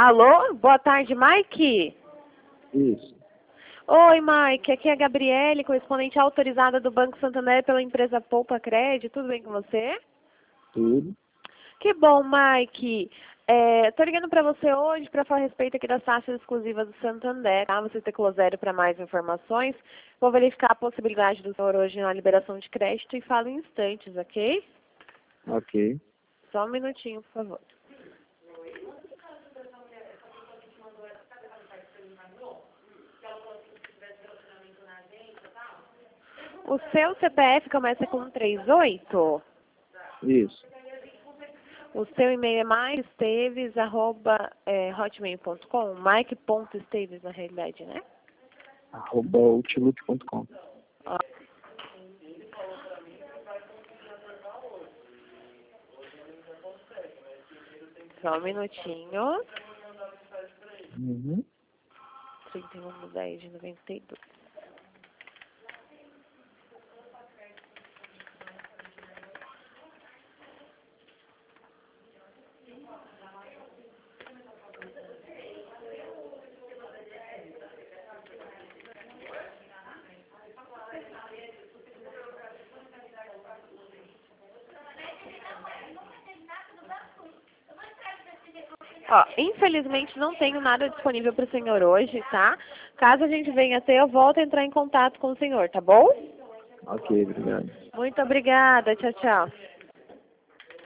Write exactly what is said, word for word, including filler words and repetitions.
Alô? Boa tarde, Mike? Isso. Oi, Mike. Aqui é a Gabriele, correspondente autorizada do Banco Santander pela empresa Poupa Cred. Tudo bem com você? Tudo. Que bom, Mike. Estou ligando para você hoje para falar a respeito aqui das taxas exclusivas do Santander. Tá? Você teclou zero para mais informações. Vou verificar a possibilidade do senhor hoje na liberação de crédito e falo em instantes, ok? Ok. Só um minutinho, por favor. O seu C P F começa com trinta e oito? Isso. O seu e-mail é maikesteves, arroba, é, hotmail ponto com, mike.esteves na realidade, né? Arroba outlook ponto com. Ó. Só um minutinho. Uhum. trinta e um de dez de noventa e dois. Ó, infelizmente não tenho nada disponível para o senhor hoje, tá? Caso a gente venha ter, eu volto a entrar em contato com o senhor, tá bom? Ok, obrigado. Muito obrigada. Tchau, tchau.